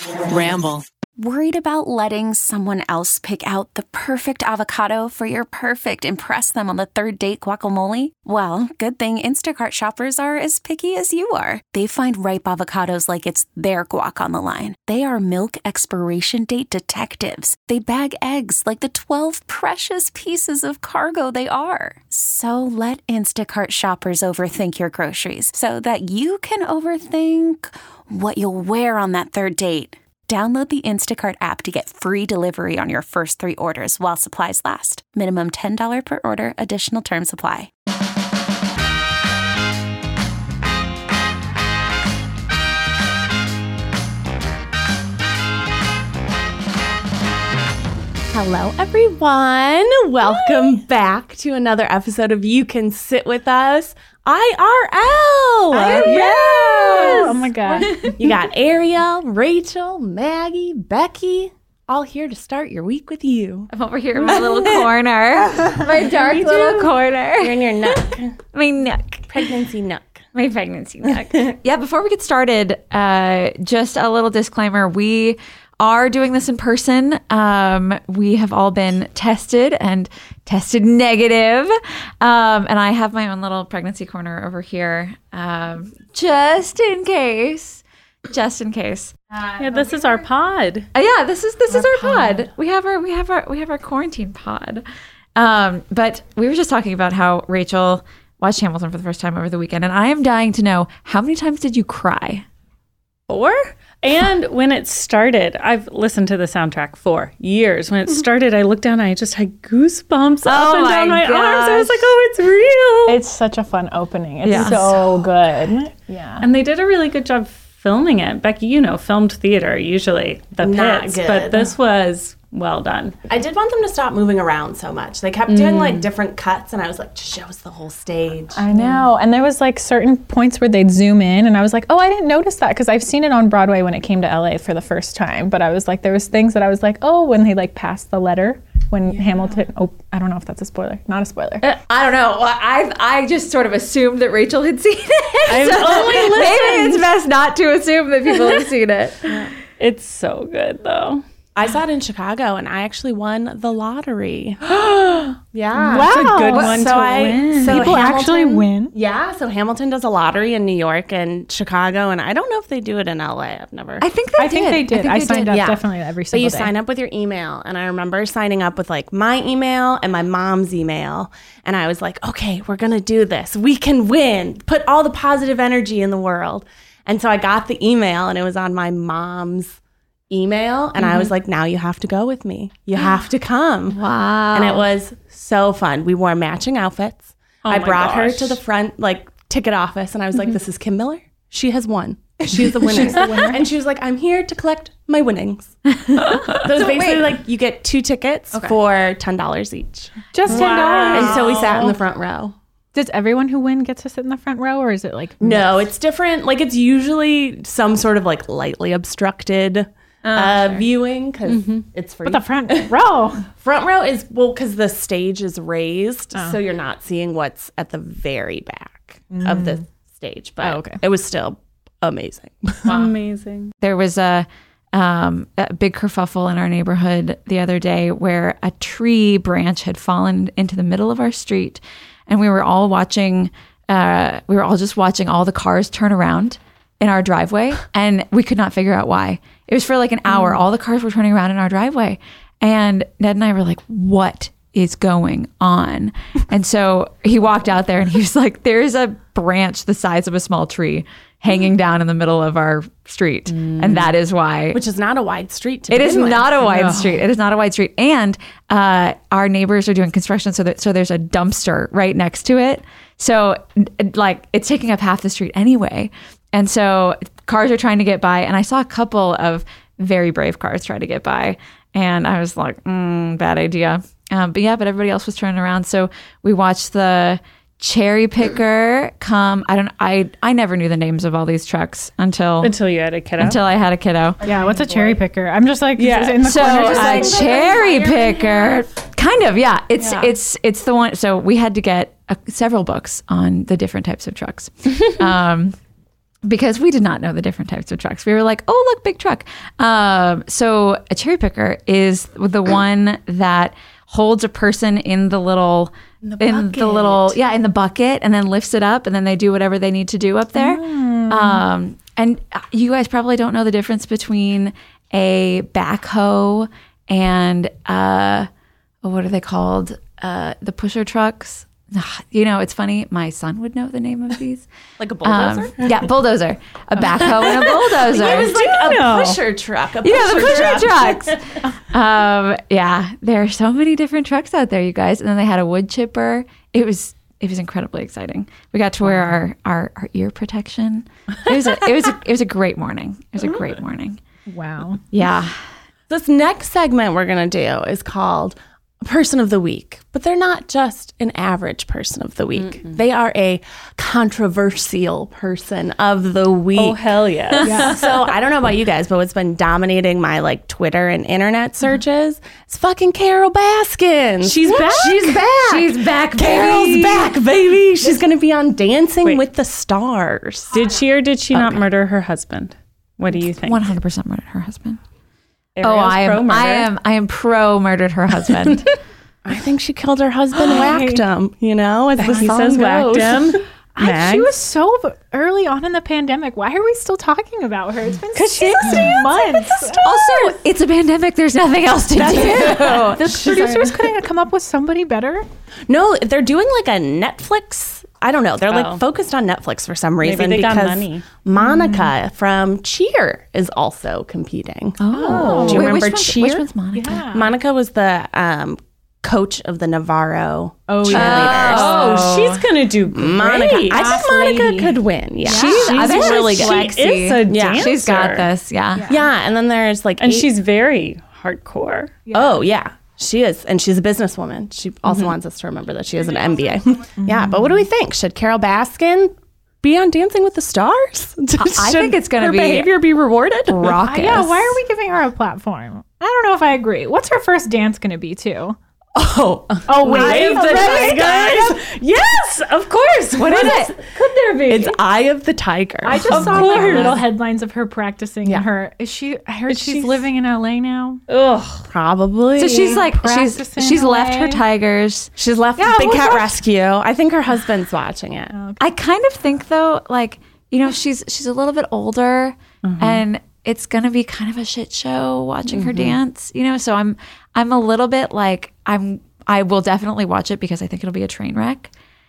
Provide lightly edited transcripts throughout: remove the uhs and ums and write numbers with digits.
Ramble. Worried about letting someone else pick out the perfect avocado for your perfect impress them on the third date guacamole? Well, good thing Instacart shoppers are as picky as you are. They find ripe avocados like it's their guac on the line. They are milk expiration date detectives. They bag eggs like the 12 precious pieces of cargo they are. So let Instacart shoppers overthink your groceries so that you can overthink what you'll wear on that third date. Download the Instacart app to get free delivery on your first 3 orders while supplies last. Minimum $10 per order. Additional terms apply. Hello, everyone. Welcome back to another episode of You Can Sit With Us IRL. Yes. Oh my God. You got Ariel, Rachel, Maggie, Becky, all here to start your week with you. I'm over here in my little corner. My dark little corner. You're in your nook. My nook. Pregnancy nook. My pregnancy nook. Yeah, before we get started, just a little disclaimer. We are doing this in person. We have all been tested and tested negative. And I have my own little pregnancy corner over here, just in case. Just in case. Yeah, this is our pod. Yeah, this is our pod. We have our quarantine pod. But we were just talking about how Rachel watched Hamilton for the first time over the weekend, and I am dying to know, how many times did you cry? 4? And when it started, I've listened to the soundtrack for years. When it started, I looked down and I just had goosebumps up and down my arms. I was like, oh, it's real. It's such a fun opening. It's so good. Yeah. And they did a really good job filming it. Becky, filmed theater, usually the pits. But this was well done. I did want them to stop moving around so much. They kept doing like different cuts, and I was like, just show us the whole stage. I know. And there was like certain points where they'd zoom in, and I was like, oh, I didn't notice that, because I've seen it on Broadway when it came to LA for the first time. But I was like, there was things that I was like, oh, when they like passed the letter, when Hamilton, I don't know if that's a spoiler. Not a spoiler. I don't know. I just sort of assumed that Rachel had seen it. I've Maybe it's best not to assume that people have seen it. It's so good, though. I saw it in Chicago, and I actually won the lottery. Yeah. Wow. It's a good one to win. So People actually win? Yeah, so Hamilton does a lottery in New York and Chicago, and I don't know if they do it in LA. I've never. I think they did. I signed up definitely every So single you day. sign up with your email, and I remember signing up with like my email and my mom's email, and I was like, okay, we're gonna do this. We can win. Put all the positive energy in the world. And so I got the email, and it was on my mom's email, and I was like, now you have to go with me. You have to come. Wow. And it was so fun. We wore matching outfits. I brought her to the front like ticket office, and I was like, this is Kim Miller. She has won. She's the winner. And she was like, I'm here to collect my winnings. So it was basically like you get 2 tickets for $10 each. Just $10. And so we sat in the front row. Does everyone who win get to sit in the front row, or is it like No, it's different. Like it's usually some sort of like lightly obstructed viewing, because it's free. the front row? Front row is, because the stage is raised, so you're not seeing what's at the very back of the stage. But it was still amazing. Amazing. There was a big kerfuffle in our neighborhood the other day where a tree branch had fallen into the middle of our street, and we were all watching. We were all just watching all the cars turn around in our driveway, and we could not figure out why. It was for like an hour. All the cars were turning around in our driveway, and Ned and I were like, what is going on? And so he walked out there, and he was like, there's a branch the size of a small tree hanging down in the middle of our street. And that is why. Which is not a wide street. It is not a wide street. It is not a wide street. And our neighbors are doing construction, so there's a dumpster right next to it. So like it's taking up half the street anyway. And so cars are trying to get by. And I saw a couple of very brave cars try to get by. And I was like, bad idea. But everybody else was turning around. So we watched the cherry picker come. I never knew the names of all these trucks until you had a kiddo. Until I had a kiddo. Yeah, what's a cherry picker? I'm just like in the so corner. Just a like, cherry picker, kind of. Yeah, it's the one. So we had to get several books on the different types of trucks. because we did not know the different types of trucks. We were like, oh, look, big truck. So a cherry picker is the one that holds a person in the bucket and then lifts it up and then they do whatever they need to do up there. And you guys probably don't know the difference between a backhoe and what are they called? The pusher trucks. You know, it's funny. My son would know the name of these. Like a bulldozer? Yeah, bulldozer. A backhoe and a bulldozer. It was like a pusher truck. The pusher trucks. Yeah, there are so many different trucks out there, you guys. And then they had a wood chipper. It was incredibly exciting. We got to wear our ear protection. It was a great morning. It was a great morning. Wow. Yeah. This next segment we're going to do is called Person of the Week, but they're not just an average person of the week. They are a controversial person of the week. Oh, hell yes. Yeah. So I don't know about you guys, but what's been dominating my like Twitter and internet searches is fucking Carol Baskin. She's back? She's back. She's back, baby. Carol's back, baby. She's going to be on Dancing with the Stars. Did she or did she not murder her husband? What do you think? 100% murdered her husband. Ariel's I am pro murdered her husband. I think she killed her husband, whacked him, you know, as the He song says goes. whacked him. She was so early on in the pandemic. Why are we still talking about her? It's been 6 months. Also, it's a pandemic. There's nothing else to do. The producers couldn't come up with somebody better. No, they're doing like a Netflix. I don't know. They're like focused on Netflix for some reason they got because money. Monica from Cheer is also competing. Oh, Do you remember which Cheer? Which one's Monica? Yeah. Monica was the coach of the Navarro Oh, cheerleaders. Oh, she's going to do great. Monica. I think Monica lady. could win. Yeah. I think really she's good. She is a dancer. She's got this. Yeah. Yeah. And then there's like, And she's very hardcore. oh, yeah. She is. And she's a businesswoman. She also wants us to remember that she has an MBA. Yeah. But what do we think? Should Carol Baskin be on Dancing with the Stars? I think it's going to her be behavior be rewarded? raucous. Yeah, why are we giving her a platform? I don't know if I agree. What's her first dance going to be, too? Oh, Wait. Eye of the Tiger. Yes, of course. What is it? Could there be? It's Eye of the Tiger. I just saw like little headlines of her practicing. Yeah. And her I heard she's living in LA now. Ugh. Probably. So she's like Practicing she's left away. her tigers. She's left Big Cat Rescue. I think her husband's watching it. I kind of think though, like, you know, she's a little bit older and it's gonna be kind of a shit show watching her dance, you know. So I'm a little bit like I will definitely watch it because I think it'll be a train wreck.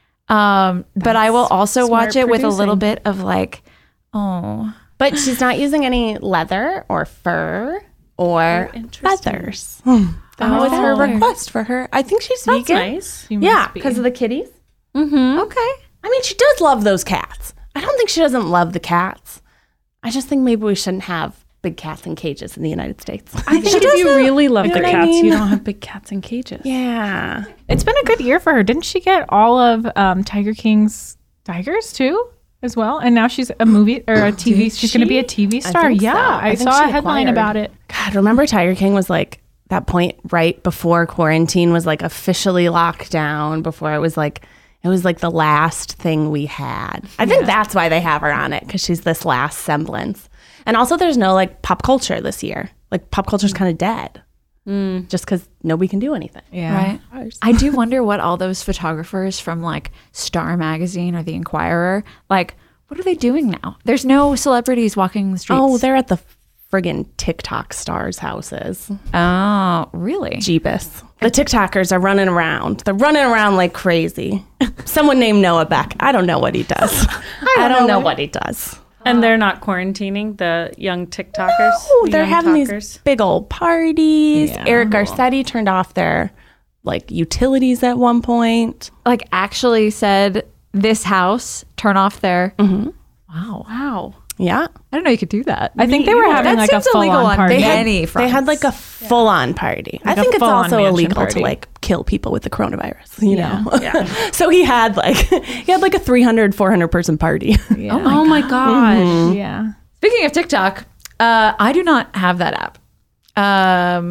But I will also watch it with a little bit of like, oh. But she's not using any leather or fur or feathers. That was her request for her. I think she's vegan. Nice. Yeah, because of the kitties. Okay. I mean, she does love those cats. I don't think she doesn't love the cats. I just think maybe we shouldn't have big cats in cages in the United States. I think if you really love the what I cats, mean? you don't have big cats in cages. Yeah. It's been a good year for her. Didn't she get all of Tiger King's tigers too, as well? And now she's a movie or a TV. She's going to be a TV star. think so. Yeah, I I think saw she a headline acquired. about it. God, remember Tiger King was like that point right before quarantine was like officially locked down, before it was like the last thing we had. I think that's why they have her on it, because she's this last semblance. And also there's no like pop culture this year. Like pop culture's kind of dead. Just because nobody can do anything. Yeah. Right. I do wonder what all those photographers from like Star Magazine or The Inquirer, like, what are they doing now? There's no celebrities walking the streets. Oh, they're at the friggin' TikTok stars' houses. Oh, really? Jeebus. The TikTokers are running around. They're running around like crazy. Someone named Noah Beck. I don't know what he does. I don't know what he does. And they're not quarantining the young TikTokers? Oh, the they're young having talkers? these big old parties. Eric Garcetti turned off their like utilities at one point. Like actually said, this house, turn off their. Wow. Wow. Yeah. I didn't know you could do that. I think they were having like a seems illegal full-on on party. many They had like a full-on party. I Like a think it's full-on also mansion illegal party. to like kill people with the coronavirus, you know? So he had like a 300, 400 person party. Oh my gosh. Yeah. Speaking of TikTok, I do not have that app.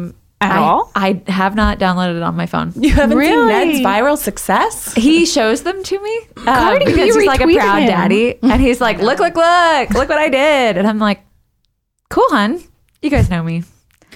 At all? I have not downloaded it on my phone. You haven't Really? seen Ned's viral success? He shows them to me Cardi B because he's like a retweeted proud him. daddy, and he's like, look what I did, and I'm like, cool, hun. You guys know me.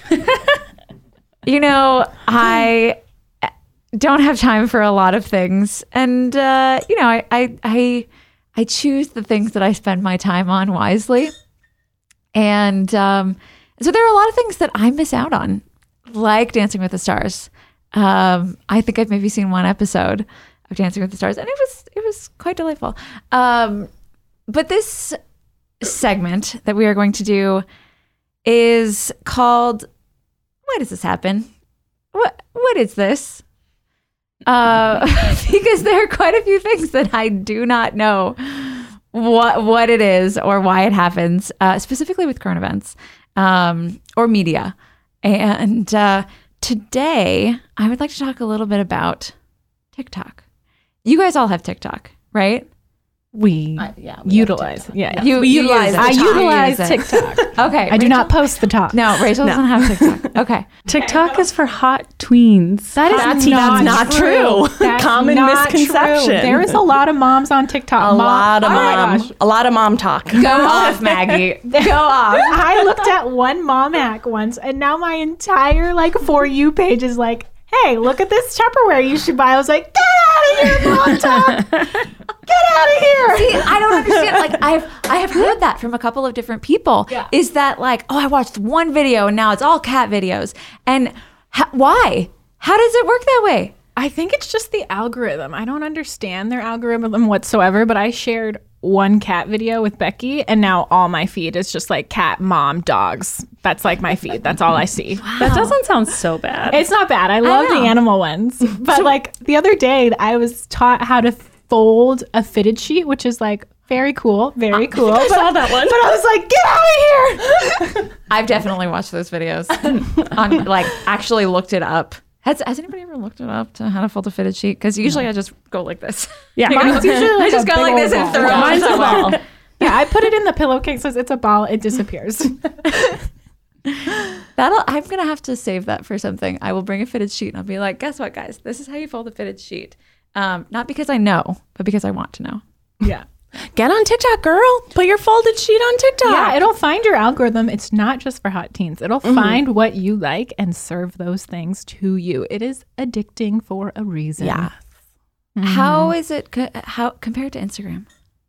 You know, I don't have time for a lot of things, and you know, I choose the things that I spend my time on wisely, and so there are a lot of things that I miss out on, like Dancing with the Stars. I think I've maybe seen one episode of Dancing with the Stars, and it was quite delightful. But this segment that we are going to do is called "Why Does This Happen?" What is this? Because there are quite a few things that I do not know what it is or why it happens, specifically with current events or media. And today, I would like to talk a little bit about TikTok. You guys all have TikTok, right? We utilize. Yeah. You utilize I utilize use it. TikTok. Okay. I do not post the talk. No, Rachel doesn't have TikTok. Okay. TikTok is for hot tweens. That's not true. That's Common not misconception. true. There is a lot of moms on TikTok. A lot of Oh my mom. gosh. A lot of mom talk. Go off, Maggie. Go off. I looked at one mom hack once, and now my entire For You page is like, hey, look at this Tupperware you should buy. I was like, get out of here, mom talk. Get out of here. See, I don't understand. I have heard that from a couple of different people. Yeah. Is that I watched one video and now it's all cat videos. And why? How does it work that way? I think it's just the algorithm. I don't understand their algorithm whatsoever, but I shared one cat video with Becky, and now all my feed is just cat, mom, dogs. That's my feed. That's all I see. That doesn't sound so bad. It's not bad. I love the know. animal ones. But the other day, I was taught how to fold a fitted sheet, which is very cool. Very cool. I saw that one. But I was like, get out of here. I've definitely watched those videos. Actually looked it up. Has anybody ever looked it up to how to fold a fitted sheet? Because usually I just go like this. Yeah. Mine's usually I just a go big like old this and ball. throw Yeah, it mine's on a the ball. wall. Yeah, I put it in the pillowcase. So it's a ball. It disappears. I'm gonna have to save that for something. I will bring a fitted sheet and I'll be like, guess what, guys? This is how you fold a fitted sheet. Not because I know, but because I want to know. Yeah. Get on TikTok, girl. Put your folded sheet on TikTok. Yeah, it'll find your algorithm. It's not just for hot teens. It'll find what you like and serve those things to you. It is addicting for a reason. Yeah. How is it how compared to Instagram?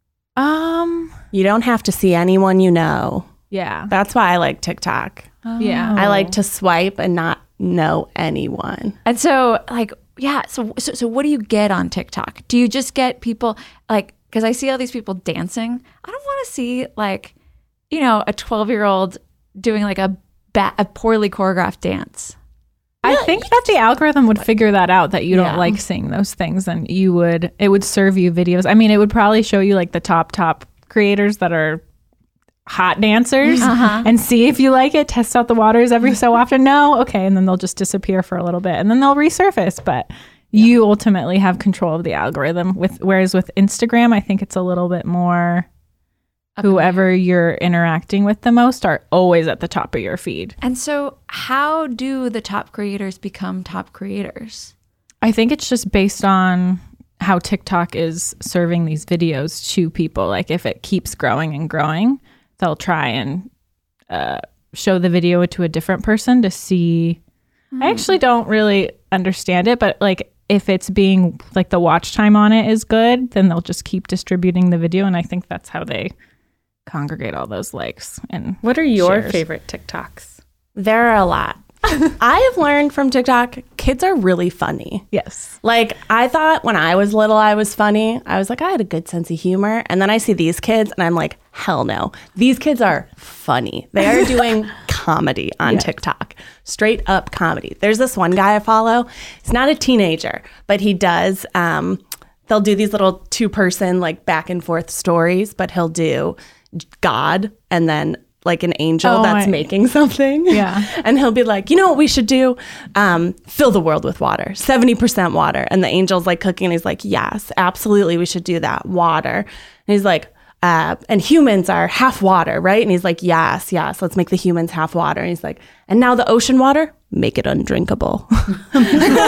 You don't have to see anyone you know. Yeah. That's why I like TikTok. Yeah. I like to swipe and not know anyone. And so so what do you get on TikTok? Do you just get people because I see all these people dancing. I don't want to see a 12-year-old doing a poorly choreographed dance. I think that the algorithm would figure that out, that you don't like seeing those things, and it would serve you videos. I mean, it would probably show you the top creators that are hot dancers and see if you like it, test out the waters every so often. No, okay, and then they'll just disappear for a little bit and then they'll resurface, but you ultimately have control of the algorithm. Whereas with Instagram, I think it's a little bit more whoever you're interacting with the most are always at the top of your feed. And so how do the top creators become top creators? I think it's just based on how TikTok is serving these videos to people. If it keeps growing and growing, they'll try and show the video to a different person to see. I actually don't really understand it, but if it's being the watch time on it is good, then they'll just keep distributing the video. And I think that's how they congregate all those likes. And What are your shares. favorite TikToks? There are a lot. I have learned from TikTok, kids are really funny. Yes. I thought when I was little, I was funny. I was I had a good sense of humor. And then I see these kids and I'm like, hell no. These kids are funny. They are doing comedy on TikTok. Straight up comedy. There's this one guy I follow. He's not a teenager, but he does, they'll do these little 2-person back and forth stories, but he'll do God and then an angel that's making something. Yeah. And he'll be like, you know what we should do? Fill the world with water, 70% water. And the angel's cooking and he's like, yes, absolutely. We should do that. Water. And he's like, and humans are half water, right? And he's like, yes, let's make the humans half water. And he's like, and now the ocean water, make it undrinkable. And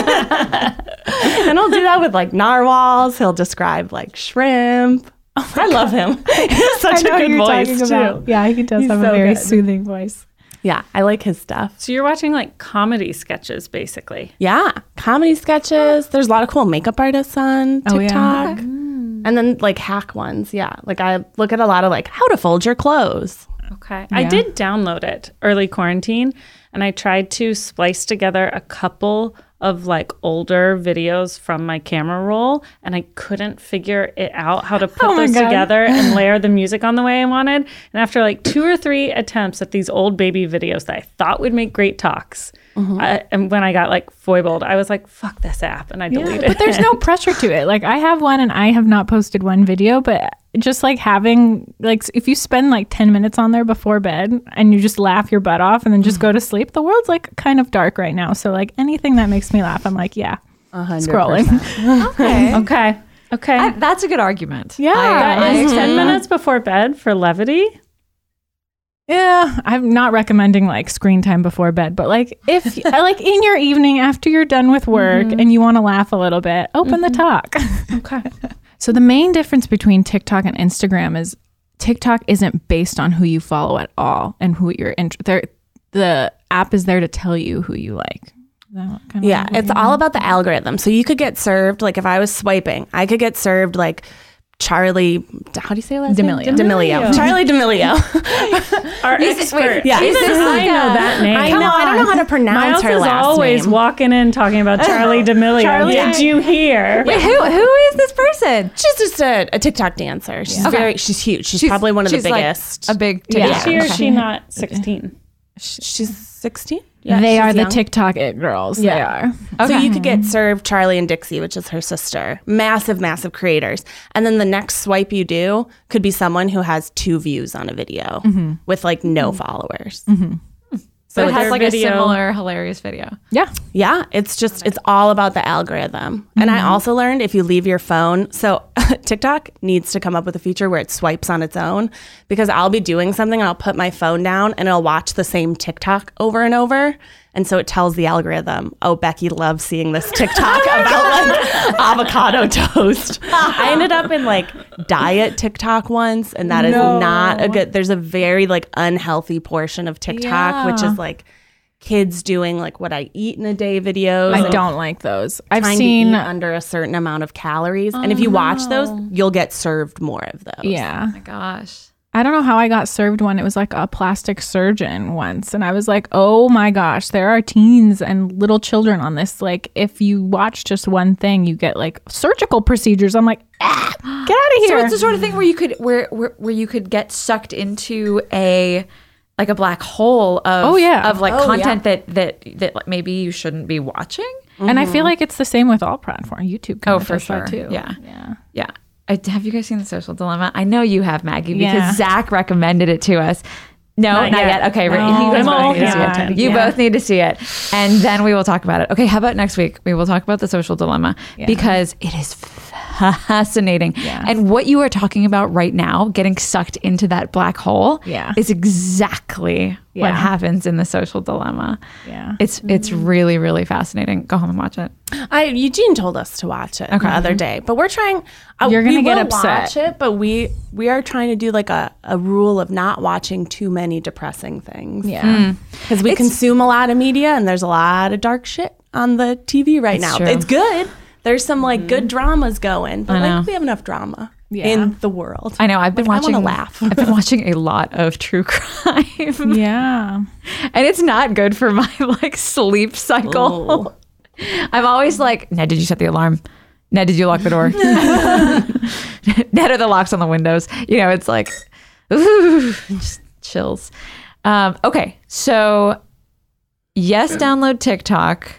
he'll do that with like narwhals. He'll describe like shrimp. Oh, I love him. He's such a good voice too. Yeah, he does have a very soothing voice. Yeah, I like his stuff. So you're watching like comedy sketches, basically. Yeah, comedy sketches. There's a lot of cool makeup artists on TikTok. And then like hack ones. Yeah, like I look at a lot of like how to fold your clothes. Okay. I did download it early quarantine, and I tried to splice together a couple of like older videos from my camera roll, and I couldn't figure it out how to put those together and layer the music on the way I wanted. And after like 2 or 3 attempts at these old baby videos that I thought would make great talks, and when I got like foibled, I was like, fuck this app, and I deleted it. But there's no pressure to it. Like I have one and I have not posted one video, but just like having, like if you spend like 10 minutes on there before bed and you just laugh your butt off and then just go to sleep, the world's like kind of dark right now. So like anything that makes me laugh, I'm like, 100%. Scrolling. Okay. That's a good argument. Yeah. That is 10 minutes before bed for levity. Yeah, I'm not recommending like screen time before bed, but like if like in your evening after you're done with work and you want to laugh a little bit, open the talk. Okay. So the main difference between TikTok and Instagram is TikTok isn't based on who you follow at all and who you're the app is there to tell you who you like. Yeah, it's all about the algorithm. So you could get served, like if I was swiping, I could get served like Charlie, how do you say last name? D'Amelio. Charlie D'Amelio. Our expert. Yeah. Even I know that name. I know. I don't know how to pronounce Miles her is last always name. walking in talking about Charlie D'Amelio. Did you hear? Wait, who is this person? She's just a TikTok dancer. She's she's huge. She's probably one of the biggest. Like a big Is TikTok. she or is she not 16? She's 16. Yeah, they are the young. TikTok it girls. Yeah. They are. So you could get served Charlie and Dixie, which is her sister. Massive creators. And then the next swipe you do could be someone who has 2 views on a video with like no followers. So it has like video. a similar hilarious video. Yeah. Yeah, it's all about the algorithm. And I also learned if you leave your phone, so TikTok needs to come up with a feature where it swipes on its own, because I'll be doing something and I'll put my phone down and it'll watch the same TikTok over and over. And so it tells the algorithm, oh, Becky loves seeing this TikTok about like avocado toast. I ended up in like diet TikTok once, and that is not a good, there's a very like unhealthy portion of TikTok, which is like kids doing like what I eat in a day videos. I don't like those. I've Trying seen to eat under a certain amount of calories. And if you watch those, you'll get served more of those. Yeah. Oh my gosh. I don't know how I got served one. It was like a plastic surgeon once. And I was like, oh my gosh, there are teens and little children on this. Like, if you watch just one thing, you get like surgical procedures. I'm like, get out of here. So it's the sort of thing where you could where you could get sucked into a like a black hole of content that like maybe you shouldn't be watching. And I feel like it's the same with all platforms. YouTube kind of for does that sure. too. Yeah. Have you guys seen The Social Dilemma? I know you have, Maggie, because Yeah. Zach recommended it to us. No, not yet. Okay, No. you I'm guys old. You both need to see it. And then we will talk about it. Okay, how about next week? We will talk about The Social Dilemma because it is fascinating. Yeah. And what you are talking about right now, getting sucked into that black hole, is exactly what happens in The Social Dilemma. Yeah. It's really, really fascinating. Go home and watch it. Eugene told us to watch it the other day, but we're trying. You're gonna we get will upset. Watch it, but we are trying to do like a rule of not watching too many depressing things. Yeah. Because we consume a lot of media, and there's a lot of dark shit on the TV right now. true. It's good. There's some like good dramas going, but like we have enough drama in the world. I know. I've been watching. I want to laugh. I've been watching a lot of true crime. Yeah. And it's not good for my like sleep cycle. I'm always like, Ned, did you set the alarm? Ned, did you lock the door? Ned, are the locks on the windows? You know, it's like, ooh, just chills. Okay, so yes, download TikTok.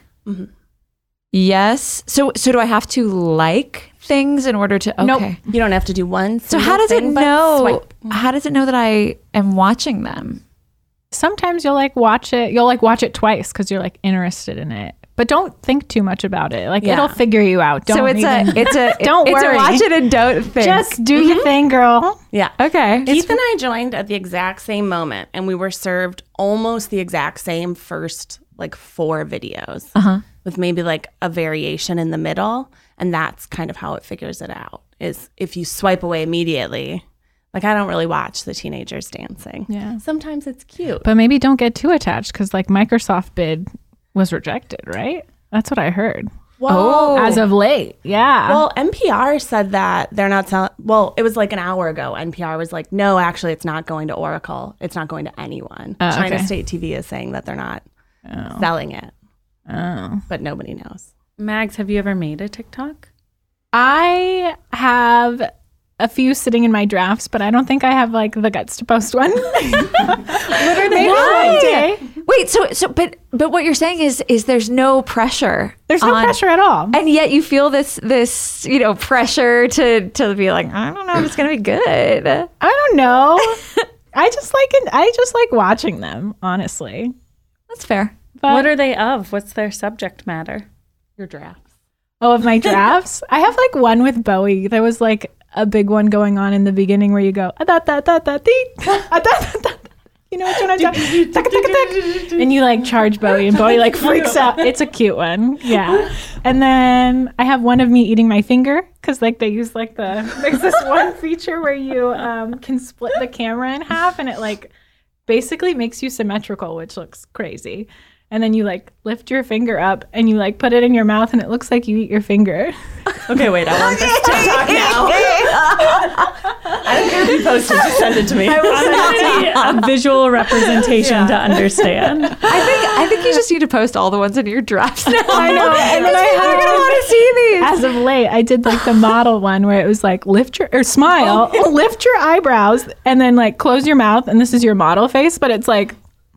Yes. So do I have to like things in order to? Okay. Nope. You don't have to do one. So how does it thing, but know? swipe. How does it know that I am watching them? Sometimes you'll like watch it. You'll like watch it twice because you're like interested in it. but don't think too much about it. Like Yeah. it'll figure you out. Don't So it's a Don't it's worry. a watch it and don't thing. just do your thing, girl. Yeah. okay. Keith and I joined at the exact same moment, and we were served almost the exact same first like 4 videos with maybe like a variation in the middle. And that's kind of how it figures it out, is if you swipe away immediately. Like, I don't really watch the teenagers dancing. Yeah. Sometimes it's cute. But maybe don't get too attached because like Microsoft bid was rejected, right? That's what I heard. Whoa. As of late. Yeah. Well, NPR said that they're not selling. Well, it was like an hour ago. NPR was like, no, actually, it's not going to Oracle. It's not going to anyone. China okay. State TV is saying that they're not selling it. Oh. But nobody knows. Mags, have you ever made a TikTok? I have a few sitting in my drafts, but I don't think I have like the guts to post one. Literally one day. Wait, so but what you're saying is there's no pressure. There's no pressure at all. And yet you feel this pressure to be like, I don't know if it's gonna be good. I don't know. I just like watching them, honestly. That's fair. But What are they of? What's their subject matter? Your drafts. of my drafts, I have like one with Bowie. There was like a big one going on in the beginning where you go, you know which one I'm talking? And you like charge Bowie, and Bowie like freaks out. It's a cute one, yeah. And then I have one of me eating my finger because like they use like there's this one feature where you can split the camera in half, and it like basically makes you symmetrical, which looks crazy. And then you like lift your finger up and you like put it in your mouth and it looks like you eat your finger. Okay, wait, I want this TikTok now. I don't care if you post it, just send it to me. A visual representation to understand. I think you just need to post all the ones in your drafts now. I know. And then You're gonna want to see these. as of late, I did like the model one where it was like smile, lift your eyebrows, and then like close your mouth, and this is your model face, but it's like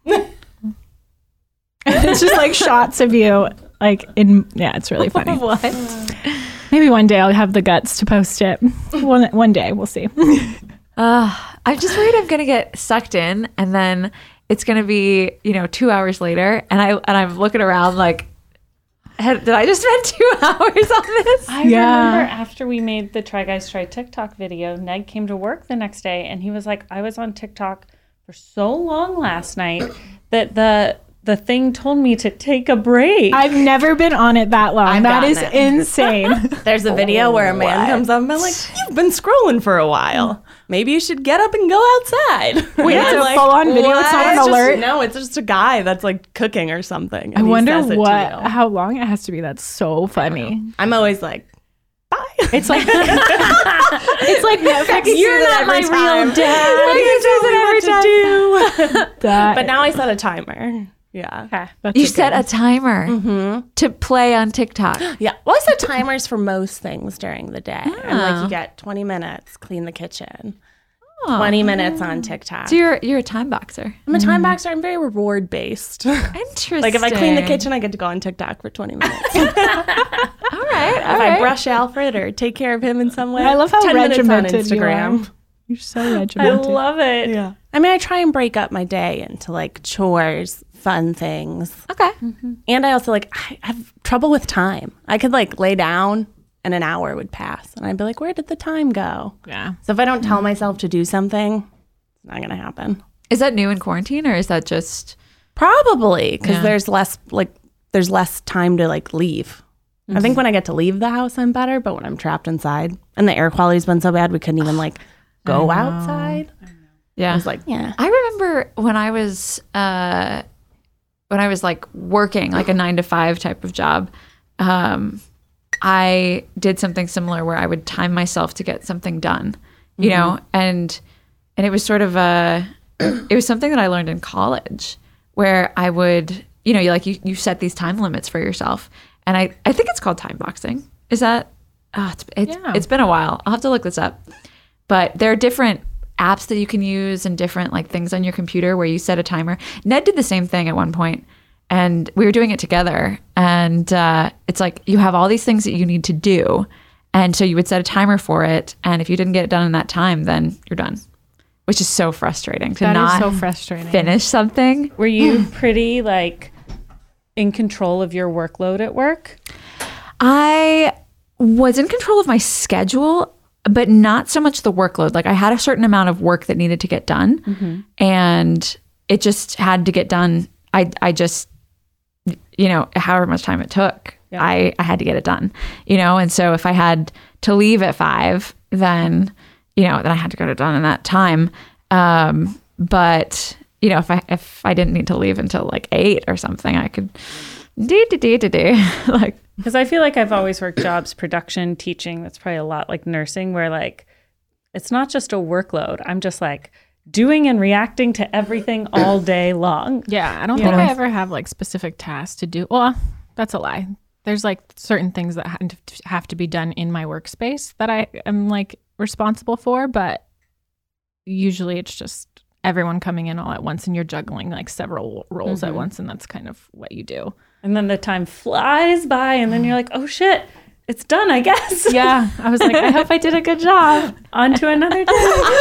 it's just like shots of you like it's really funny. What? Maybe one day I'll have the guts to post it. One day, we'll see. I'm just worried I'm gonna get sucked in, and then it's gonna be 2 hours later, and I'm looking around like, did I just spend 2 hours on this? I remember after we made the Try Guys Try TikTok video, Ned came to work the next day and he was like, I was on TikTok for so long last night that the thing told me to take a break. I've never been on it that long. That gotten is it. insane. There's a video where a man comes up and I'm like, you've been scrolling for a while. Maybe you should get up and go outside. Wait, it's I'm a like, full-on video. It's not an just- alert. No, it's just a guy that's like cooking or something. I and he wonder says it to you. how long it has to be. That's so funny. I'm always like, bye. It's like it's like Netflix. You're not my real dad. But now I set a timer. Yeah. Okay. That's You okay. set a timer to play on TikTok. Yeah. Well, I set timers for most things during the day. I'm like, you get 20 minutes, clean the kitchen. 20 minutes on TikTok. So you're a time boxer. I'm a time boxer. I'm very reward based. Interesting. Like if I clean the kitchen, I get to go on TikTok for 20 minutes. all right. If I brush Alfred or take care of him in some way, I love how 10 minutes on regimented you Instagram. are. You're so I regimented. love it. Yeah. I mean, I try and break up my day into like chores, fun things. Okay. And I also I have trouble with time. I could like lay down and an hour would pass and I'd be like, where did the time go? Yeah. So if I don't tell myself to do something, it's not going to happen. Is that new in quarantine, or is that just? Probably because Yeah. there's less time to like leave. I think when I get to leave the house, I'm better. But when I'm trapped inside and the air quality's been so bad, we couldn't even like go outside. Yeah. I was like, yeah. I remember when I was like working like a 9-to-5 type of job, I did something similar where I would time myself to get something done, you know, and it was sort of it was something that I learned in college where I would, you set these time limits for yourself. And I think it's called time boxing. Is that, it's been a while. I'll have to look this up. But there are different apps that you can use and different like things on your computer where you set a timer. Ned did the same thing at one point, and we were doing it together. And it's like you have all these things that you need to do, and so you would set a timer for it. And if you didn't get it done in that time, then you're done, which is so frustrating to That is not so frustrating. finish something. Were you pretty like in control of your workload at work? I was in control of my schedule, but not so much the workload. Like I had a certain amount of work that needed to get done, and it just had to get done. I just, however much time it took, I had to get it done, and so if I had to leave at 5, then I had to get it done in that time. But if I didn't need to leave until like 8 or something, I could do like. Because I feel like I've always worked jobs, production, teaching. That's probably a lot like nursing, where like it's not just a workload. I'm just like doing and reacting to everything all day long. Yeah, I don't think I ever have like specific tasks to do. Well, that's a lie. There's like certain things that have to be done in my workspace that I am like responsible for, but usually it's just everyone coming in all at once and you're juggling like several roles at once, and that's kind of what you do. And then the time flies by and then you're like, oh shit, it's done, I guess. Yeah. I was like, I hope I did a good job. On to another day.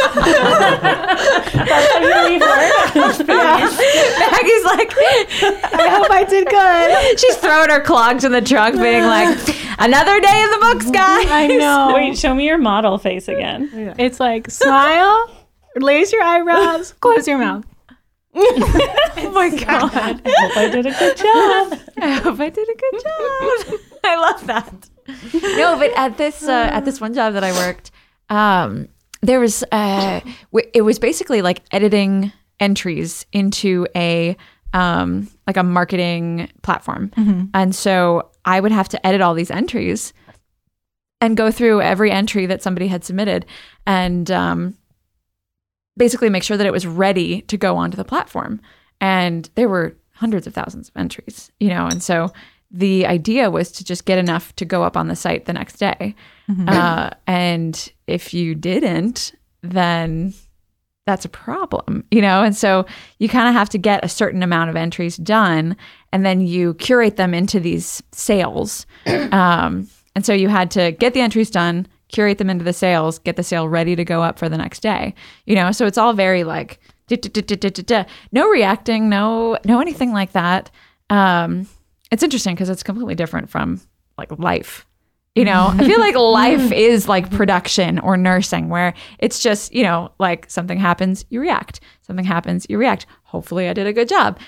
That's how you leave work. Maggie's like, I hope I did good. she's throwing her clogs in the trunk, being like, another day in the books, guys. I know. Wait, show me your model face again. It's like smile, raise your eyebrows, close your mouth. Oh my God. I hope I did a good job. I hope I did a good job. I love that. No, but at this one job that I worked, there was it was basically like editing entries into a like a marketing platform, and so I would have to edit all these entries and go through every entry that somebody had submitted and basically make sure that it was ready to go onto the platform. And there were hundreds of thousands of entries, and so the idea was to just get enough to go up on the site the next day. And if you didn't, then that's a problem, and so you kind of have to get a certain amount of entries done, and then you curate them into these sales. And so you had to get the entries done, curate them into the sales, get the sale ready to go up for the next day, so it's all very like no reacting, no anything like that. It's interesting because it's completely different from like life. I feel like life is like production or nursing, where it's just, like something happens, you react. Something happens, you react. Hopefully I did a good job,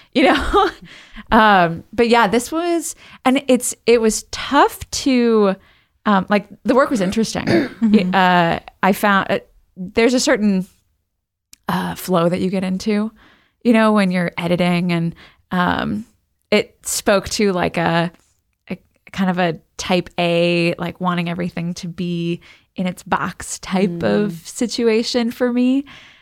But yeah, this was, and it was tough to, like the work was interesting. I found there's a certain flow that you get into, when you're editing, and it spoke to like a kind of a type A, like wanting everything to be in its box type of situation for me.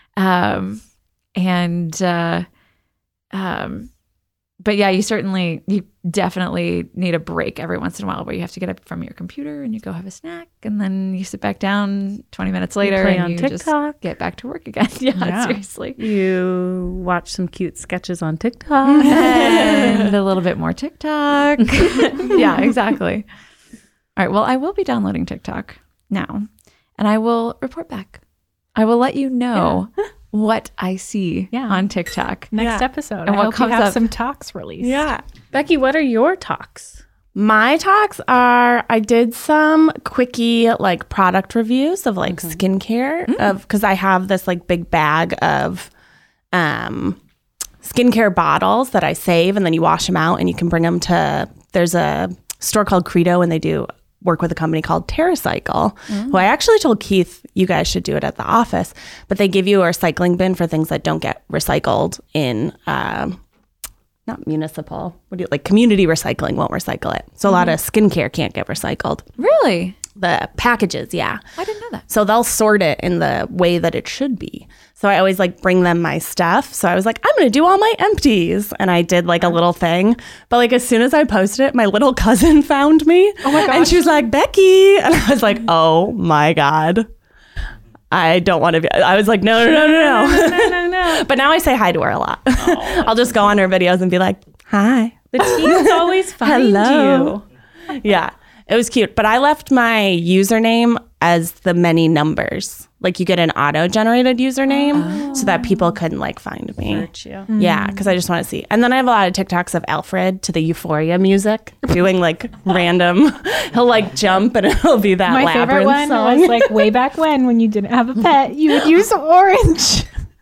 But yeah, you definitely need a break every once in a while where you have to get up from your computer and you go have a snack, and then you sit back down 20 minutes later and you TikTok. Just get back to work again. Yeah, seriously. You watch some cute sketches on TikTok. And a little bit more TikTok. Yeah, exactly. All right, well, I will be downloading TikTok now, and I will report back. I will let you know what I see on TikTok. Next episode. And I what hope comes you have up. some talks released. Yeah. Becky, what are your talks? My talks are, I did some quickie like product reviews of like skincare because I have this like big bag of skincare bottles that I save, and then you wash them out and you can bring them to, there's a store called Credo, and they do work with a company called TerraCycle, who I actually told Keith, you guys should do it at the office, but they give you a recycling bin for things that don't get recycled in, not municipal, like community recycling won't recycle it. So a lot of skincare can't get recycled. Really? The packages, yeah. I didn't know that. So they'll sort it in the way that it should be. So I always like bring them my stuff. So I was like, I'm going to do all my empties. And I did like a little thing. But like as soon as I posted it, my little cousin found me. Oh my gosh. And she was like, Becky. And I was like, oh my God. I don't want to be. I was like, no. But now I say hi to her a lot. I'll just go on her videos and be like, hi. The teens always find you. Yeah. It was cute, but I left my username as the many numbers. like you get an auto-generated username so that people couldn't like find me. Search you. Yeah, because I just want to see. And then I have a lot of TikToks of Alfred to the Euphoria music doing like random. He'll like jump and it'll be that My Labyrinth favorite one song. was like way back when you didn't have a pet, you would use orange.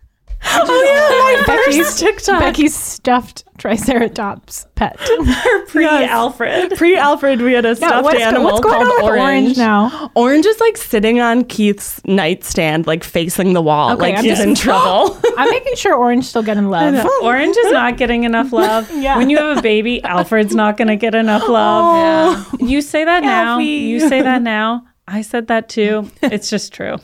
Oh yeah, my first TikTok. Becky's stuffed Triceratops pet. Pre-Alfred. Pre-Alfred, we had a stuffed animal what's going called on with Orange. now? Orange is like sitting on Keith's nightstand, like facing the wall, Okay, like I'm he's just- in trouble. I'm making sure Orange still getting love. Orange is not getting enough love. Yeah. When you have a baby, Alfred's not going to get enough love. You say that now. Alfie. You say that now. I said that too. It's just true.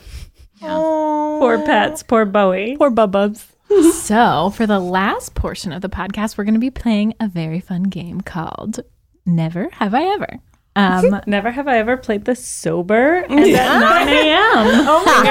Poor pets. Poor Bowie. Poor Bububs. So, for the last portion of the podcast, we're going to be playing a very fun game called Never Have I Ever. Never have I ever played this sober and at 9 a.m. Oh my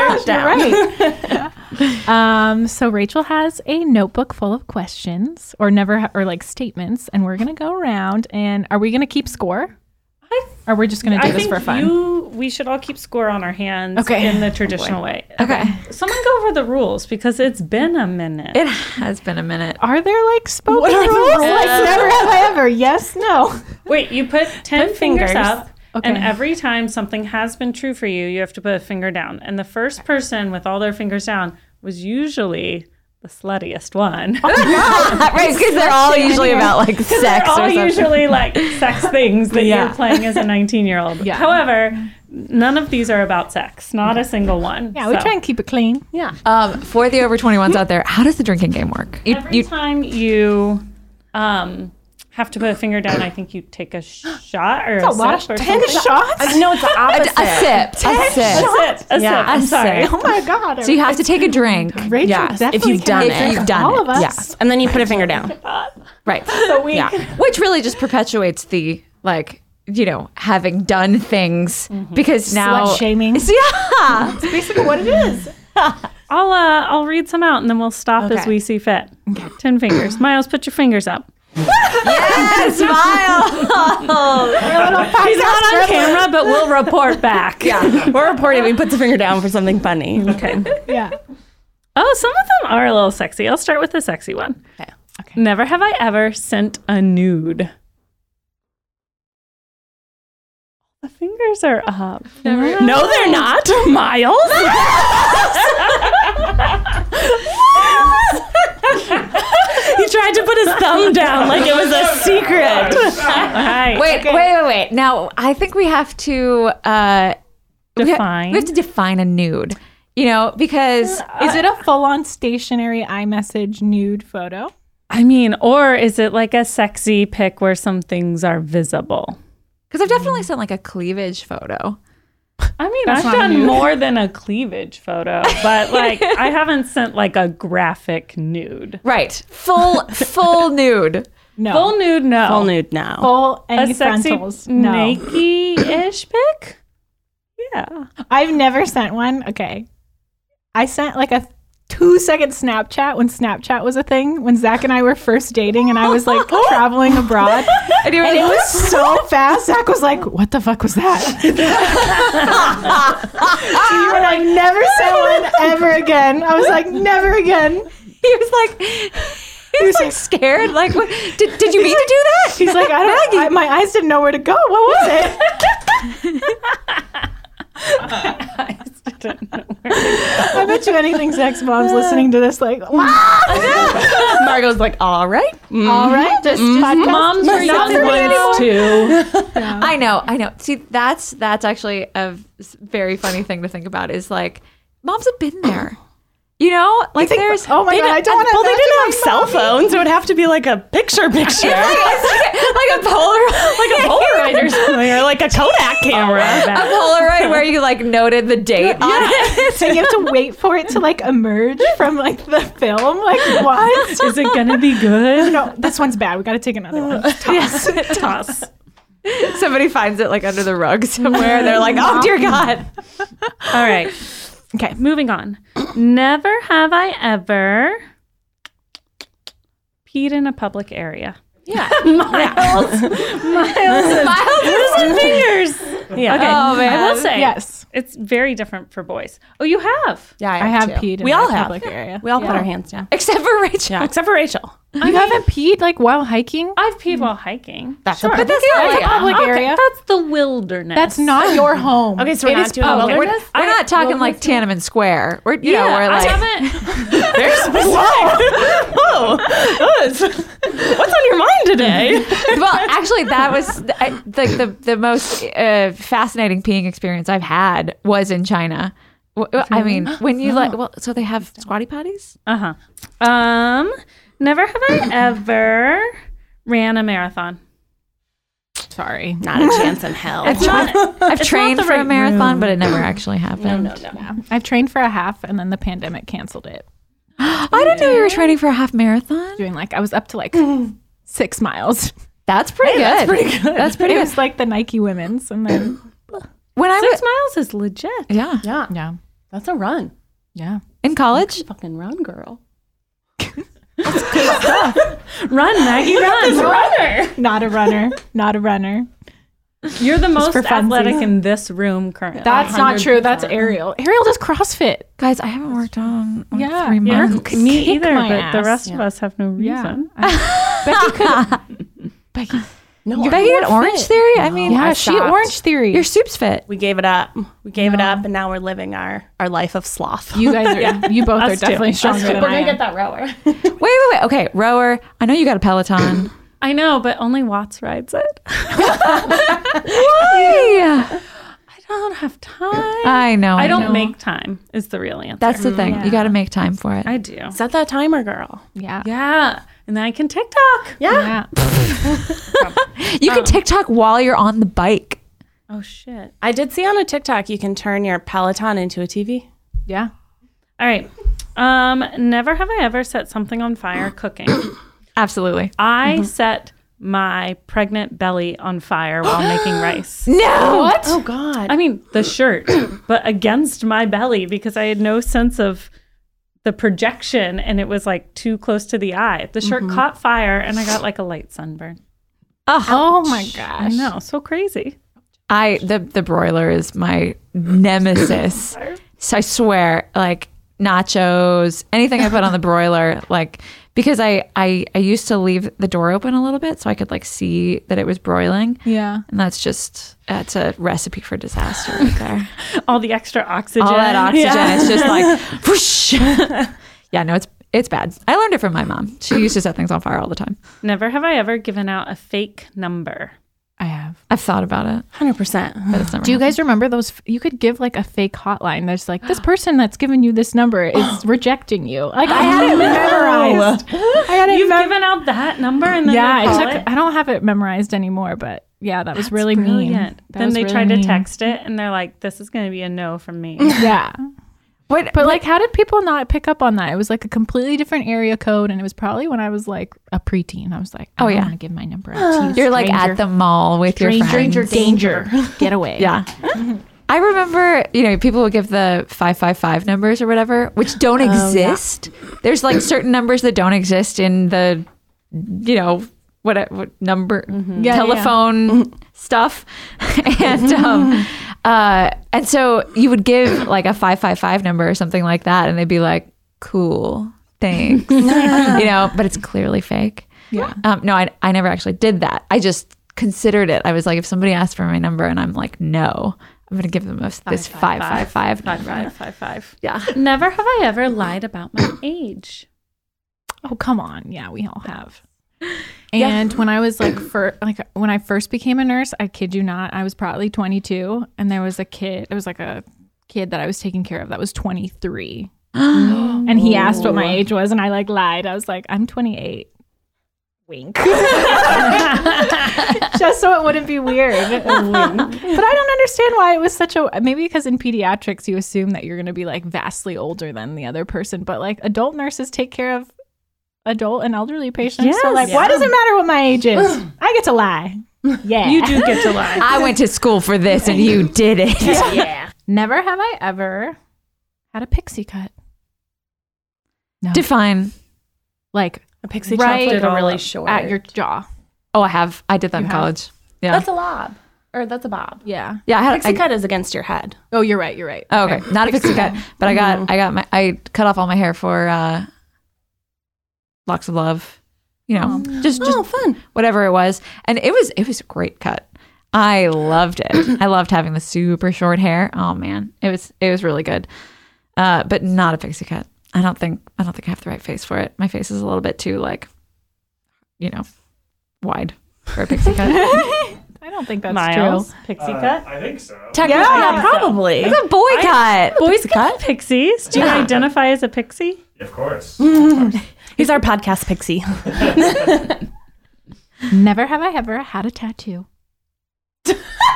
gosh, you're right. So Rachel has a notebook full of questions or like statements, and we're going to go around. And are we going to keep score? Or we're just going to do this for fun? We should all keep score on our hands Okay. in the traditional way. Okay. Someone go over the rules because it's been a minute. It has been a minute. Are there like spoken rules? Like never have I ever? Yes, no. Wait, you put 10 fingers fingers. up, Okay. and every time something has been true for you, you have to put a finger down. And the first person with all their fingers down was usually the sluttiest one. Right, because they're all usually about like sex They're all or something. usually like sex things that you're playing as a 19-year-old. Yeah. However, none of these are about sex. Not a single one. Yeah, we try and keep it clean. Yeah. For the over 21s out there, how does the drinking game work? Every time you have to put a finger down, I think you take a shot or A lot sip of or 10 something. shots? No, it's the opposite. a sip. A sip. A sip. I'm sorry. Oh my God. So you have to take a drink. Rachel Yes, if definitely you've done can it. drink If you've done all it, of us. Yes. And then you put a finger down. Right. Yeah. Which really just perpetuates the like, you know, having done things because now Slut shaming. Yeah. That's basically what it is. I'll read some out and then we'll stop as Okay. we see fit. 10 fingers. Miles, put your fingers up. Yes, smile. He's not on camera, but we'll report back. Yeah. We're reporting. We put the finger down for something funny. Okay. Yeah. Oh, some of them are a little sexy. I'll start with the sexy one. Okay. Never have I ever sent a nude. The fingers are up. No, they're not. Miles. He tried to put his thumb down like it was a secret. Hi. Wait. Now, I think we have to Define. We have to define a nude. You know, because Is it a full-on stationary iMessage nude photo? I mean, or is it like a sexy pic where some things are visible? I've definitely sent like a cleavage photo. I mean, That's I've not done nude. more than a cleavage photo, but like I haven't sent like a graphic nude. Right. Full nude. No. Full nude, no. Full nude now. Full any A sexy frontals? No. naked-ish pic? Yeah. I've never sent one. Okay. I sent like a 2-second Snapchat when Snapchat was a thing, when Zach and I were first dating and I was like traveling abroad. And it was so fast. Zach was like, what the fuck was that? So you were like, never sent one ever again. I was like, never again. He was like scared. Like, what? Did you mean to do that? He's like, my eyes didn't know where to go. What was it? I bet you anything Zach's mom's listening to this like, wow. Margot's like, all right. All right, this podcast. Moms are not young for me anymore. ones too. I know. See, that's actually a very funny thing to think about. Is like, moms have been there. You know, like there's. Oh my God, I don't want to. Well, they didn't have cell phones. It would have to be like a picture. like a Polaroid. Like a Polaroid or something, or like a Kodak camera. A Polaroid where you like noted the date on it. So you have to wait for it to like emerge from like the film. Like what? Is it gonna be good? No, this one's bad. We got to take another one. Toss. Toss. Somebody finds it like under the rug somewhere. They're like, oh dear God. All right. Okay, moving on. Never have I ever peed in a public area. Yeah. Miles and fingers. Yeah. Okay. Oh, man. I will say, Yes. It's very different for boys. Oh, you have? Yeah, I have too. peed in We a all have. public area. We all put our hands down. Except for Rachel. Yeah, except for Rachel. You haven't peed like while hiking? I've peed while hiking. That's But that's not That's like a public area. That's the wilderness. That's not your home. Okay, so we're It not is doing the public. wilderness? We're not talking like Tiananmen Square. We're, you know, we're I like, haven't. They're specific. Whoa. What's on your mind today? well, actually, that was the most fascinating peeing experience I've had was in China. I mean, when you so they have squatty potties? Never have I ever ran a marathon. Sorry. Not a chance in hell. I've trained the for a right marathon, but it never actually happened. Yeah. I've trained for a half and then the pandemic canceled it. I didn't know you were training for a half marathon. Doing like, I was up to like 6 miles. That's pretty good. That's pretty good. That's pretty It good. was like the Nike women's and then, When I 6 was miles is legit. yeah Yeah, yeah. that's a run. Yeah. in college, Fucking run, girl. Run, Maggie, run. Runner. Not a runner. Not a runner. You're the most for funsies. athletic in this room currently. That's not true. That's Ariel. Ariel does CrossFit. guys, I haven't worked on like Yeah. 3 Yeah. months. Me Kick either, my but the ass. rest of us have no reason. Becky could. Becky. No, Becky did Orange Theory. I mean, Yeah, I she stopped. Orange Theory. your soup's fit. we gave it up. We gave it up, and now we're living our life of sloth. You guys are. You both are Us too. definitely Us stronger too. than We're I gonna am. get that rower. Wait. Okay, rower. I know you got a Peloton. I know, but only Watts rides it. Why? I don't have time. I know. I don't know. make time is the real answer. That's the thing. You got to make time for it. I do. Set that timer, girl. Yeah. Yeah. And then I can TikTok. Yeah. You can TikTok while you're on the bike. Oh, shit. I did see on a TikTok you can turn your Peloton into a TV. Yeah. All right. Never have I ever set something on fire cooking. Absolutely. I set my pregnant belly on fire while making rice. No. What? Oh God. I mean, the shirt, but against my belly because I had no sense of the projection and it was like too close to the eye. The shirt caught fire and I got like a light sunburn. Oh my I gosh. know, so crazy. The broiler is my nemesis. So I swear, like nachos, anything I put on the broiler, like because I used to leave the door open a little bit so I could like see that it was broiling. Yeah. And that's a recipe for disaster right there. All the extra oxygen. All that oxygen Yeah. is just like whoosh. Yeah, no, it's bad. I learned it from my mom. She used to set things on fire all the time. Never have I ever given out a fake number. I have. I've thought about it, 100%. but it's never Do you guys remember those? You could give like a fake hotline. There's like, this person that's giving you this number is rejecting you. Like I had it memorized. I had it You've given out that number and then Yeah, they call it took. I don't have it memorized anymore, but yeah, that was really mean. Brilliant. That Then was they really tried to mean. text it and they're like, this is going to be a no from me. Yeah. What, But like, how did people not pick up on that? It was like a completely different area code, and it was probably when I was like a preteen. I was like, I don't yeah. want to give my number out to you. you're like at the mall with your friends. danger. Get away. Yeah. I remember, people would give the 555 numbers or whatever, which don't exist. There's like certain numbers that don't exist in the, what number, Yeah, telephone stuff. And so you would give like a 555 number or something like that, and they'd be like, cool, thanks. But it's clearly fake. Yeah. No, I never actually did that. I just considered it. I was like, if somebody asked for my number and I'm like, no, I'm going to give them this 555 number. 5555. Yeah. Never have I ever lied about my age. Oh, come on. Yeah, we all have. And when I was when I first became a nurse, I kid you not, I was probably 22, and there was a kid that I was taking care of that was 23. And he asked what my age was, and I like lied. I was like, I'm 28. Wink. Just so it wouldn't be weird. But I don't understand why it was maybe because in pediatrics you assume that you're going to be like vastly older than the other person, but like adult nurses take care of adult and elderly patients. So like, why does it matter what my age is? I get to lie. Yeah. You do get to lie. I went to school for this and you did it. Yeah. Never have I ever had a pixie cut. No. Define. Like A pixie right chop's like a really short. at your jaw. Oh, I have. I did that in college. Yeah. That's a lob. Or that's a bob. Yeah. Yeah, Pixie cut is against your head. Oh, you're right. You're right. Oh, okay. Not a pixie cut, but I cut off all my hair for Locks of Love. You know, just fun. whatever it was, and it was a great cut. I loved it. I loved having the super short hair. Oh man, it was really good. But not a pixie cut. I don't think I have the right face for it. My face is a little bit too like, wide for a pixie cut. I don't think that's Miles, true. pixie cut. I think so. Technically, yeah, probably. It's a boy cut. Boys cut pixies. Do you identify as a pixie? Of course. He's our podcast pixie. Never have I ever had a tattoo. Just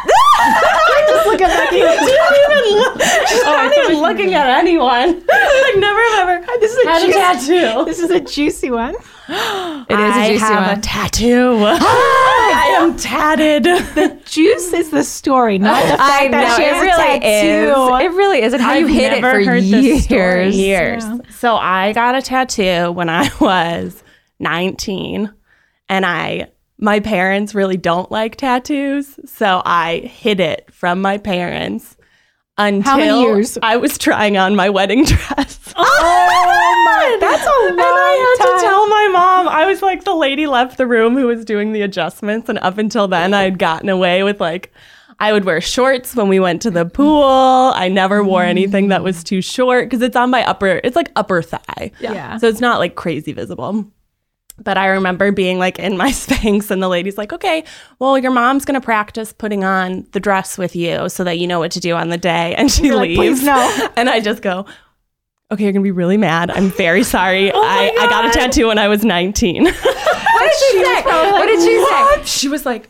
look at Becky. She's not even looking at anyone. Like never have ever had a tattoo. This is a juicy one. It is a juicy have one. a tattoo. I am tatted. The juice is the story, not the fact that she has a tattoo. It really is. And how you I've hid it never for heard this story. years. Years. So I got a tattoo when I was 19, and my parents really don't like tattoos, so I hid it from my parents until How many years? I was trying on my wedding dress. Oh my, that's a long And I had time. to tell my mom. I was like, the lady left the room who was doing the adjustments, and up until then, I had gotten away with like, I would wear shorts when we went to the pool. I never wore anything that was too short because it's on my it's like upper thigh. Yeah. So it's not like crazy visible. But I remember being like in my Spanx, and the lady's like, okay, well, your mom's going to practice putting on the dress with you so that you know what to do on the day. And she leaves. Please no. And I just go, okay, you're going to be really mad. I'm very sorry. I got a tattoo when I was 19. What did she say? What did she say? She was like,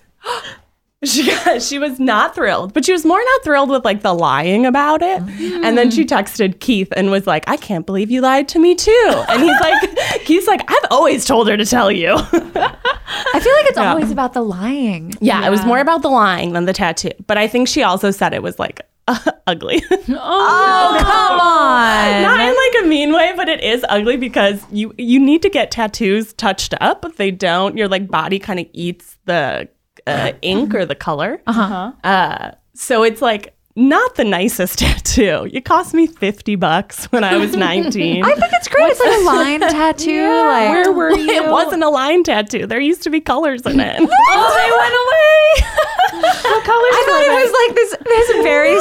she was not thrilled, but she was more not thrilled with like the lying about it. And then she texted Keith and was like, I can't believe you lied to me too. And Keith's like, I've always told her to tell you. I feel like it's always about the lying. Yeah, it was more about the lying than the tattoo. But I think she also said it was like ugly. Oh, come on. Not in like a mean way, but it is ugly because you need to get tattoos touched up. If they don't, your like body kind of eats the ink or the color. So it's like not the nicest tattoo. It cost me $50 when I was 19. I think it's great. It's like a line tattoo. Like, Where were you? It wasn't a line tattoo. There used to be colors in it. Oh, they went away. What colors I thought it was like this very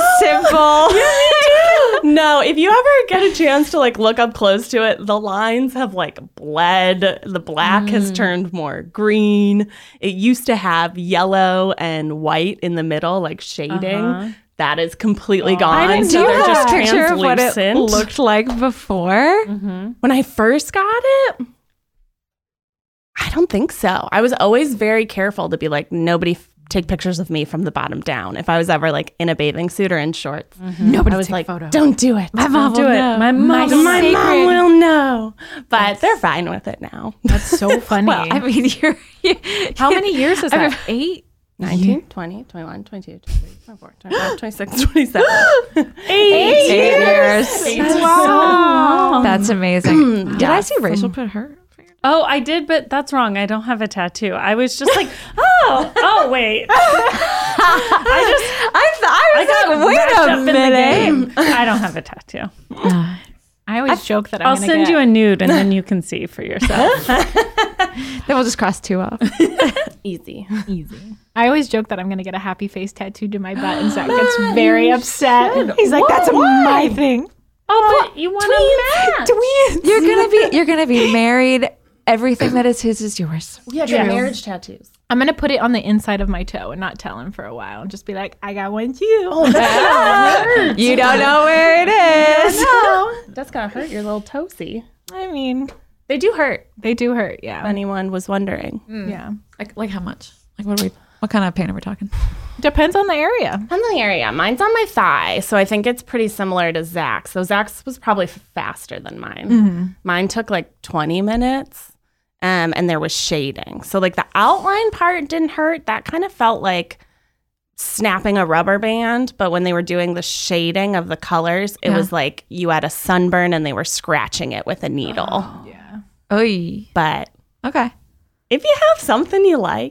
simple. No, if you ever get a chance to like look up close to it, the lines have like bled. The black has turned more green. It used to have yellow and white in the middle, like shading. That is completely gone. Do So you they're have just a picture of what it translucent. looked like before? When I first got it, I don't think so. I was always very careful to be like, nobody take pictures of me from the bottom down. If I was ever like in a bathing suit or in shorts, Nobody I was take like, photos. don't do it. My mom Do will it. know. My mom. My mom will know. But they're fine with it now. That's so funny. Well, I mean, How many years is that? 8? 19, 20, 21, 22, 23, 24, 25, 26, 27. 8 years. That's so long. That's amazing. Did I see Rachel put her? Oh, I did, but that's wrong. I don't have a tattoo. I was just like, oh, wait. I got wait wrapped a up in the minute. game. I don't have a tattoo. I always joke that I'll send you a nude and then you can see for yourself. Then we'll just cross 2 off. Easy. I always joke that I'm going to get a happy face tattooed to my butt, and Zach gets very upset. He's like, "That's my thing." Oh, but you want a match. Tweens. You're gonna be married. Everything that is his is yours. Yeah, get marriage tattoos. I'm going to put it on the inside of my toe and not tell him for a while, and just be like, "I got one too." You don't know where it is. That's gonna hurt your little toesy. I mean, They do hurt. they do hurt. Yeah. If anyone was wondering. Yeah. Like how much? Like what kind of pain are we talking? Depends on the area. On the area. Mine's on my thigh, so I think it's pretty similar to Zach's. So Zach's was probably faster than mine. Mine took like 20 minutes, and there was shading. So like the outline part didn't hurt. That kind of felt like snapping a rubber band, but when they were doing the shading of the colors, it was like you had a sunburn and they were scratching it with a needle. Yeah. Oy. But Okay. if you have something you like,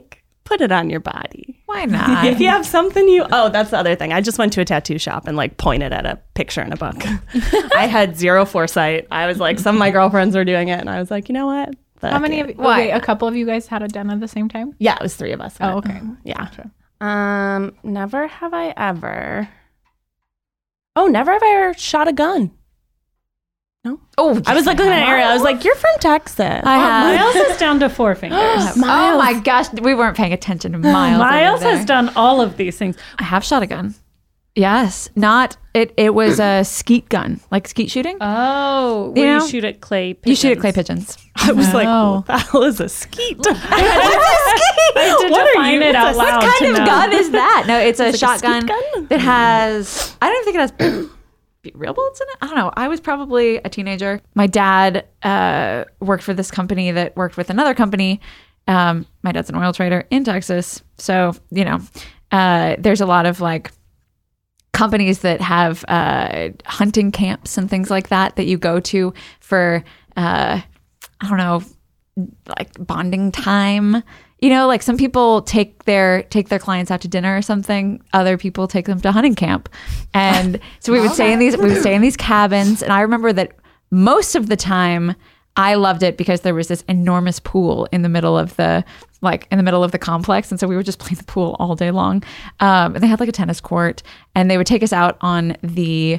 put it on your body. Why not? If you have something that's the other thing. I just went to a tattoo shop and like pointed at a picture in a book. I had zero foresight. I was like, some of my girlfriends were doing it, and I was like, you know what? How many of you? Wait, a couple of you guys had it done at the same time? Yeah, it was 3 of us. Oh, okay. Yeah. Never have I ever. Oh, never have I ever shot a gun. No. Oh, I was like looking at Ariel. I was like, "You're from Texas." I have. Miles is down to 4 fingers. Oh my gosh, we weren't paying attention to Miles. Miles over there. has done all of these things. I have shot a gun. Yes, not it. It was a skeet gun, like skeet shooting. Oh, You where know, you shoot at clay pigeons. You shoot at clay pigeons. I was like, "What the hell is a skeet?" I had to define it out loud. What kind to of know. gun is that? No, it's a It's like a shotgun skeet gun? that has. I don't think it has real bullets in it. I don't know. I was probably a teenager. My dad worked for this company that worked with another company. My dad's an oil trader in Texas, so there's a lot of like companies that have hunting camps and things like that you go to for I don't know, like bonding time. Like some people take their clients out to dinner or something. Other people take them to hunting camp, and so we would stay in these cabins. And I remember that most of the time I loved it because there was this enormous pool in the middle of the complex, and so we would just play the pool all day long. And they had like a tennis court, and they would take us out on the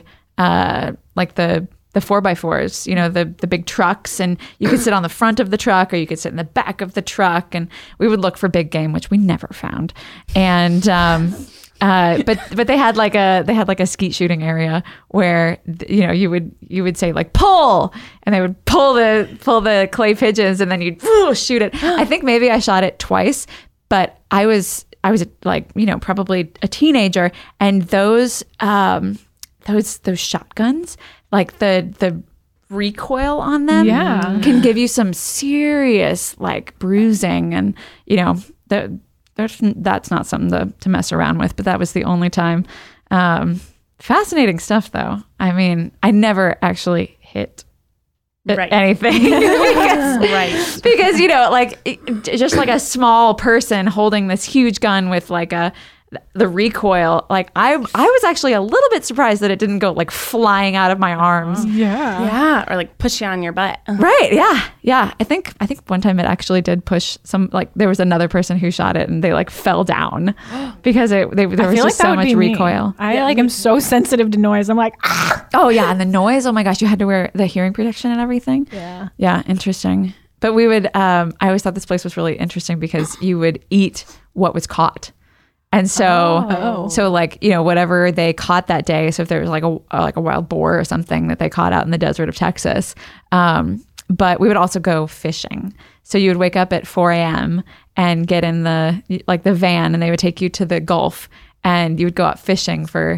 4x4s, the big trucks, and you could sit on the front of the truck or you could sit in the back of the truck, and we would look for big game, which we never found. And but they had like a skeet shooting area where you would say like pull, and they would pull the clay pigeons, and then you'd shoot it. I think maybe I shot it twice, but I was like probably a teenager, and those shotguns, like the recoil on them can give you some serious like bruising, and that's not something to mess around with. But that was the only time. Fascinating stuff, though. I mean, I never actually hit anything because just like a small person holding this huge gun with like the recoil, like I was actually a little bit surprised that it didn't go like flying out of my arms. Yeah, or like push you on your butt. Right. Yeah. I think one time it actually did push some, like there was another person who shot it and they like fell down because there was just so much recoil. I am so sensitive to noise. I'm like, ah. Oh yeah, and the noise. Oh my gosh, you had to wear the hearing protection and everything. Yeah. Interesting. But we would. I always thought this place was really interesting because you would eat what was caught. And so, whatever they caught that day. So if there was like a wild boar or something that they caught out in the desert of Texas, but we would also go fishing. So you would wake up at 4 a.m. and get in the van, and they would take you to the Gulf, and you would go out fishing for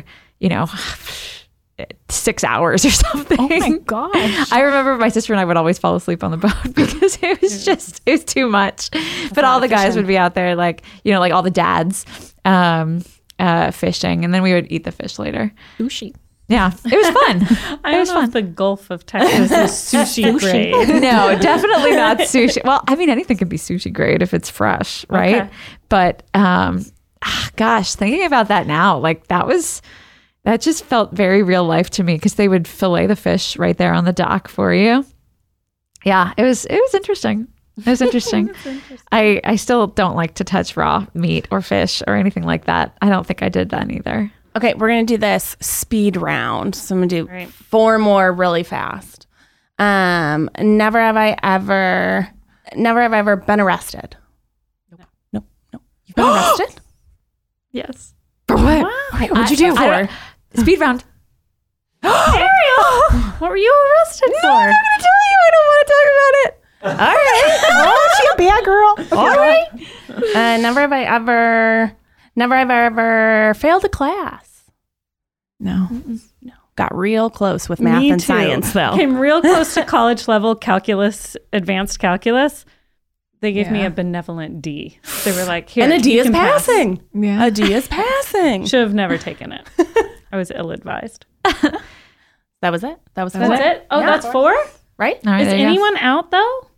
6 hours or something. Oh my gosh. I remember my sister and I would always fall asleep on the boat because it was too much. But all the guys would be out there like all the dads fishing, and then we would eat the fish later. Sushi. Yeah, it was fun. I don't know if the Gulf of Texas is sushi grade. No, definitely not sushi. Well, I mean, anything can be sushi grade if it's fresh, right? Okay. But gosh, thinking about that now, like that just felt very real life to me because they would fillet the fish right there on the dock for you. Yeah, it was interesting. It was interesting. I still don't like to touch raw meat or fish or anything like that. I don't think I did then either. Okay, we're going to do this speed round. So I'm going to do 4 more really fast. Never have I ever been arrested. Nope. You've been arrested? Yes. For what? Wow. What'd you do for? Speed round. Ariel, what were you arrested for? I'm not going to tell you. I don't want to talk about it. All right. Oh, she a bad girl. Okay. All right. Never have I ever failed a class. No. Got real close with math and science, though. Came real close to college level calculus, advanced calculus. They gave me a benevolent D. They were like, here, and a D you is can pass. passing. Yeah. A D is passing. Should have never taken it. I was ill-advised. That was it? That was That's it? Oh, Yeah. that's 4? Right? All right, Is there you go. anyone out, though?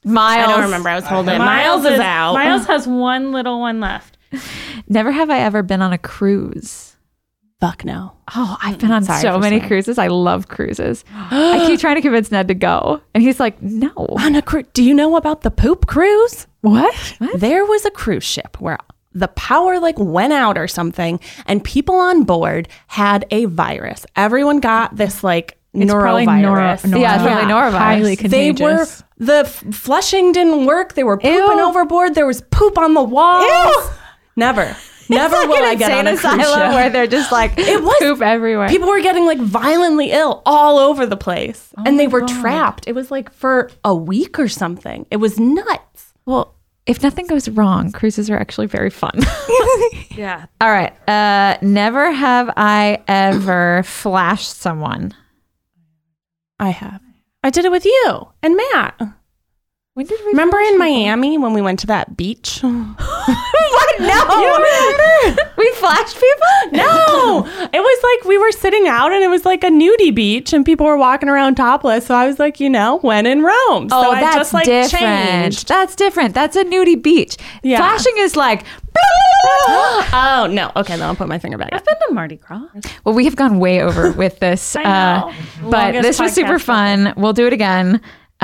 Miles. I don't remember. I was holding it. Miles is out. Miles has one little one left. Never have I ever been on a cruise. Fuck no. Oh, I've been on Sorry so for many swearing. cruises. I love cruises. I keep trying to convince Ned to go. And he's like, no. On a cruise. Do you know about the poop cruise? What? There was a cruise ship where the power like went out or something, and people on board had a virus. Everyone got this like probably norovirus. Yeah, it's probably norovirus. Highly They were contagious. flushing didn't work. They were pooping Ew. overboard. There was poop on the walls. Never It's will like I an get on a insane cruise asylum ship. where they're just like poop everywhere. People were getting like violently ill all over the place, and they were trapped. It was like for a week or something. It was nuts. Well, if nothing goes wrong, cruises are actually very fun. Yeah. All right. Never have I ever flashed someone. I have. I did it with you and Matt. When did we Remember flash in people? Miami when we went to that beach? What? No. You remember? We flashed people? No, it was like we were sitting out and it was like a nudie beach and people were walking around topless. So I was like, when in Rome. So I that's just like different. changed. That's different. That's a nudie beach. Yeah. Flashing is like, Oh, no. Okay, then I'll put my finger back. I've been to Mardi Gras. well, we have gone way over with this. I know. But Longest this was super podcast fun. We'll do it again.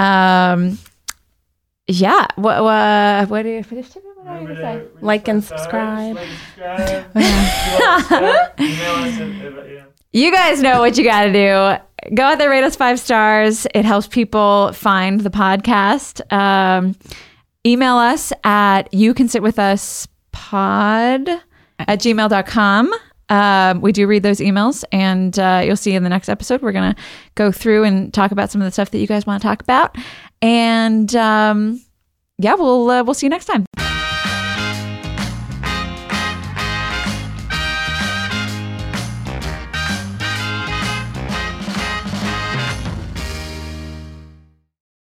Yeah. What do you finish? What are you gonna say? Like and subscribe. You guys know what you got to do. Go out there, rate us 5 stars. It helps people find the podcast. Email us at youcansitwithUspod@gmail.com. We do read those emails, and you'll see in the next episode, we're going to go through and talk about some of the stuff that you guys want to talk about. And yeah, we'll see you next time.